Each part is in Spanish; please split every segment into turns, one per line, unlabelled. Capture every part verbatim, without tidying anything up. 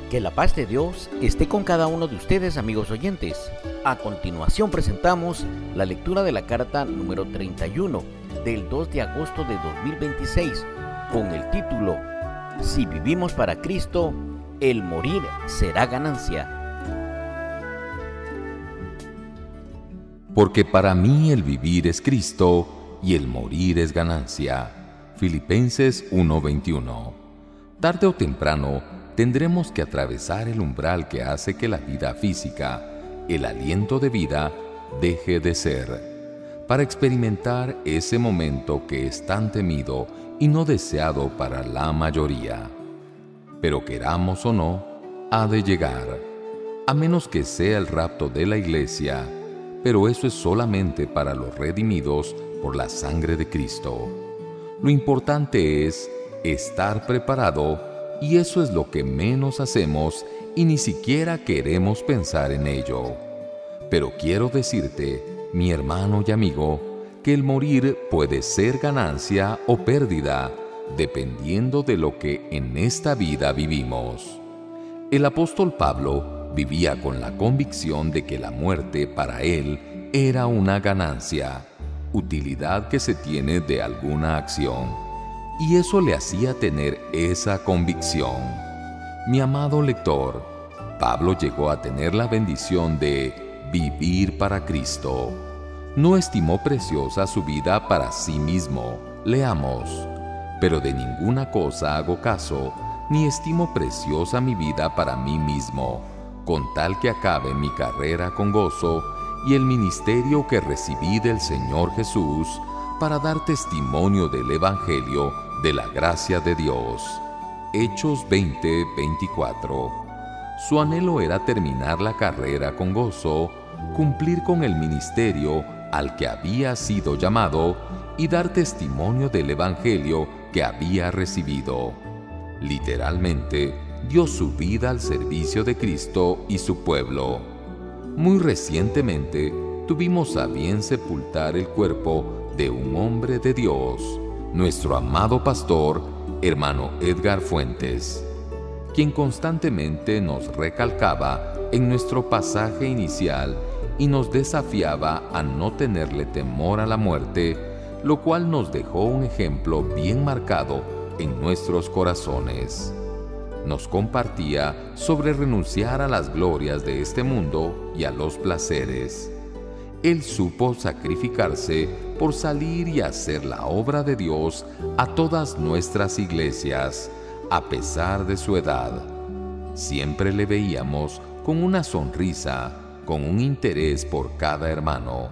Que la paz de Dios esté con cada uno de ustedes, amigos oyentes. A continuación presentamos la lectura de la carta número treinta y uno del dos de agosto de dos mil veintiséis con el título Si vivimos para Cristo, el morir será ganancia.
Porque para mí el vivir es Cristo y el morir es ganancia. Filipenses uno veintiuno. Tarde o temprano tendremos que atravesar el umbral que hace que la vida física, el aliento de vida, deje de ser, para experimentar ese momento que es tan temido y no deseado para la mayoría. Pero queramos o no, ha de llegar, a menos que sea el rapto de la iglesia, pero eso es solamente para los redimidos por la sangre de Cristo. Lo importante es estar preparado, y eso es lo que menos hacemos y ni siquiera queremos pensar en ello. Pero quiero decirte, mi hermano y amigo, que el morir puede ser ganancia o pérdida, dependiendo de lo que en esta vida vivimos. El apóstol Pablo vivía con la convicción de que la muerte para él era una ganancia, utilidad que se tiene de alguna acción. Y eso le hacía tener esa convicción. Mi amado lector, Pablo llegó a tener la bendición de vivir para Cristo. No estimó preciosa su vida para sí mismo. Leamos. Pero de ninguna cosa hago caso, ni estimo preciosa mi vida para mí mismo, con tal que acabe mi carrera con gozo y el ministerio que recibí del Señor Jesús, para dar testimonio del Evangelio de la gracia de Dios. Hechos veinte veinticuatro. Su anhelo era terminar la carrera con gozo, cumplir con el ministerio al que había sido llamado y dar testimonio del Evangelio que había recibido. Literalmente, dio su vida al servicio de Cristo y su pueblo. Muy recientemente, tuvimos a bien sepultar el cuerpo de un hombre de Dios, nuestro amado pastor, hermano Edgar Fuentes, quien constantemente nos recalcaba en nuestro pasaje inicial y nos desafiaba a no tenerle temor a la muerte, lo cual nos dejó un ejemplo bien marcado en nuestros corazones. Nos compartía sobre renunciar a las glorias de este mundo y a los placeres. Él supo sacrificarse por salir y hacer la obra de Dios a todas nuestras iglesias, a pesar de su edad. Siempre le veíamos con una sonrisa, con un interés por cada hermano.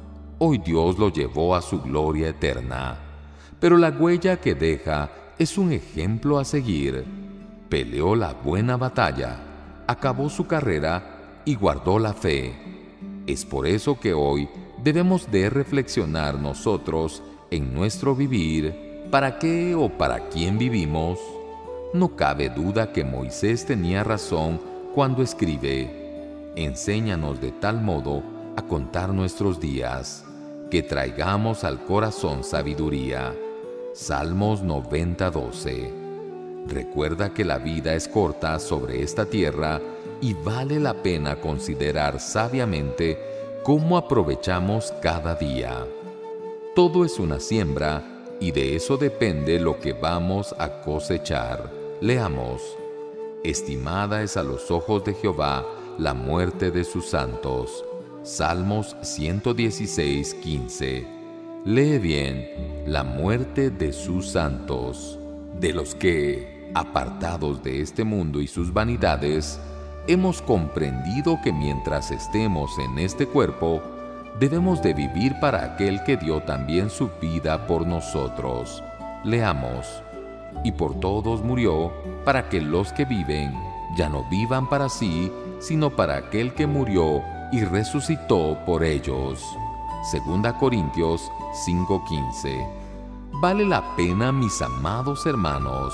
Hoy Dios lo llevó a su gloria eterna, pero la huella que deja es un ejemplo a seguir. Peleó la buena batalla, acabó su carrera y guardó la fe. Es por eso que hoy debemos de reflexionar nosotros en nuestro vivir, ¿para qué o para quién vivimos? No cabe duda que Moisés tenía razón cuando escribe: enséñanos de tal modo a contar nuestros días, que traigamos al corazón sabiduría. Salmos noventa doce. Recuerda que la vida es corta sobre esta tierra y vale la pena considerar sabiamente cómo aprovechamos cada día. Todo es una siembra y de eso depende lo que vamos a cosechar. Leamos. Estimada es a los ojos de Jehová la muerte de sus santos. Salmos ciento dieciséis, quince. Lee bien, la muerte de sus santos, de los que, apartados de este mundo y sus vanidades, hemos comprendido que mientras estemos en este cuerpo, debemos de vivir para aquel que dio también su vida por nosotros. Leamos. Y por todos murió, para que los que viven ya no vivan para sí, sino para aquel que murió y resucitó por ellos. Segunda Corintios cinco quince. Vale la pena, mis amados hermanos.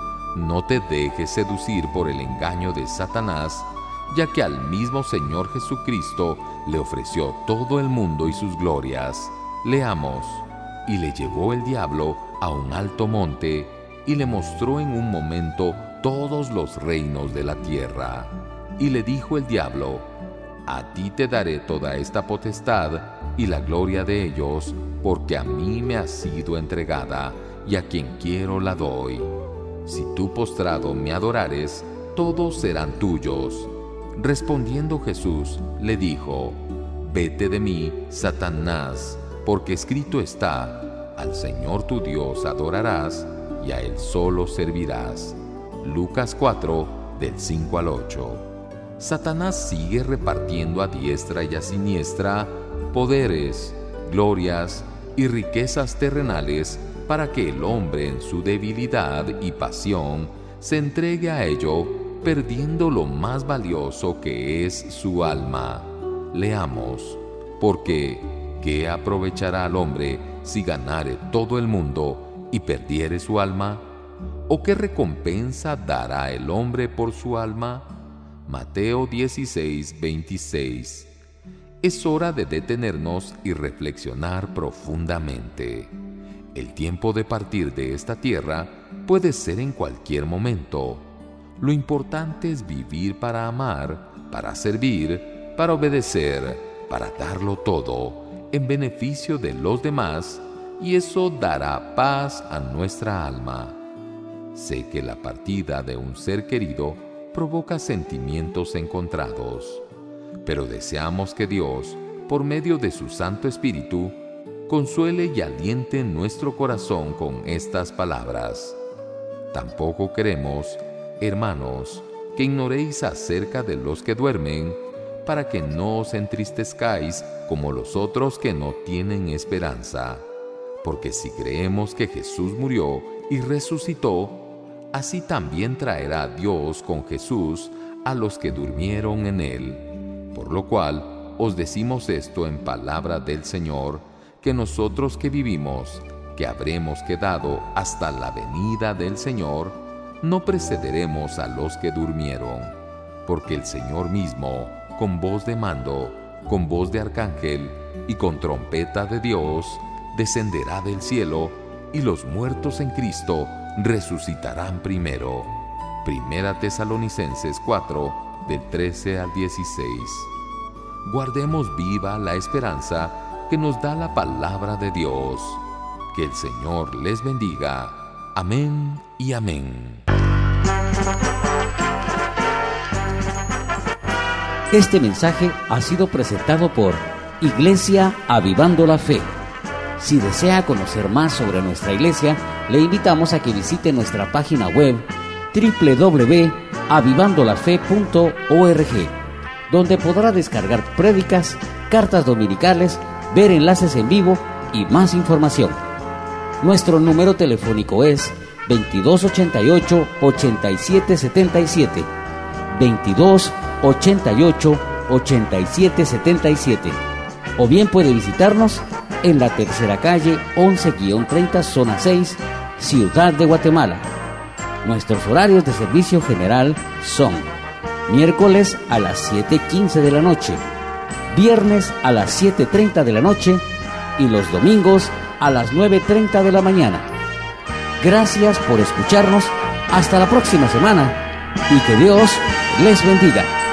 No te dejes seducir por el engaño de Satanás, ya que al mismo Señor Jesucristo le ofreció todo el mundo y sus glorias. Leamos. Y le llevó el diablo a un alto monte y le mostró en un momento todos los reinos de la tierra. Y le dijo el diablo: a ti te daré toda esta potestad y la gloria de ellos, porque a mí me ha sido entregada, y a quien quiero la doy. Si tú postrado me adorares, todos serán tuyos. Respondiendo Jesús, le dijo: vete de mí, Satanás, porque escrito está: al Señor tu Dios adorarás, y a Él solo servirás. Lucas cuatro, del cinco al ocho. Satanás sigue repartiendo a diestra y a siniestra poderes, glorias y riquezas terrenales para que el hombre en su debilidad y pasión se entregue a ello, perdiendo lo más valioso que es su alma. Leamos: porque ¿qué aprovechará al hombre si ganare todo el mundo y perdiere su alma? ¿O qué recompensa dará el hombre por su alma? Mateo dieciséis, veintiséis. Es hora de detenernos y reflexionar profundamente. El tiempo de partir de esta tierra puede ser en cualquier momento. Lo importante es vivir para amar, para servir, para obedecer, para darlo todo en beneficio de los demás, y eso dará paz a nuestra alma. Sé que la partida de un ser querido provoca sentimientos encontrados, pero deseamos que Dios, por medio de su Santo Espíritu, consuele y aliente nuestro corazón con estas palabras. Tampoco queremos, hermanos, que ignoréis acerca de los que duermen, para que no os entristezcáis como los otros que no tienen esperanza. Porque si creemos que Jesús murió y resucitó, así también traerá Dios con Jesús a los que durmieron en Él. Por lo cual os decimos esto en palabra del Señor, que nosotros que vivimos, que habremos quedado hasta la venida del Señor, no precederemos a los que durmieron. Porque el Señor mismo, con voz de mando, con voz de arcángel y con trompeta de Dios, descenderá del cielo, y los muertos en Cristo resucitarán primero. Primera Tesalonicenses cuatro, del trece al dieciséis. Guardemos viva la esperanza que nos da la palabra de Dios. Que el Señor les bendiga. Amén y amén.
Este mensaje ha sido presentado por Iglesia Avivando la Fe. Si desea conocer más sobre nuestra iglesia, le invitamos a que visite nuestra página web doble u doble u doble u punto avivando la fe punto org, donde podrá descargar prédicas, cartas dominicales, ver enlaces en vivo y más información. Nuestro número telefónico es veintidós ochenta y ocho, ochenta y siete setenta y siete, veintidós ochenta y ocho, ochenta y siete setenta y siete, o bien puede visitarnos en la tercera calle once treinta, zona seis, Ciudad de Guatemala. Nuestros horarios de servicio general son miércoles a las siete quince de la noche, viernes a las siete treinta de la noche y los domingos a las nueve treinta de la mañana. Gracias por escucharnos. Hasta la próxima semana y que Dios les bendiga.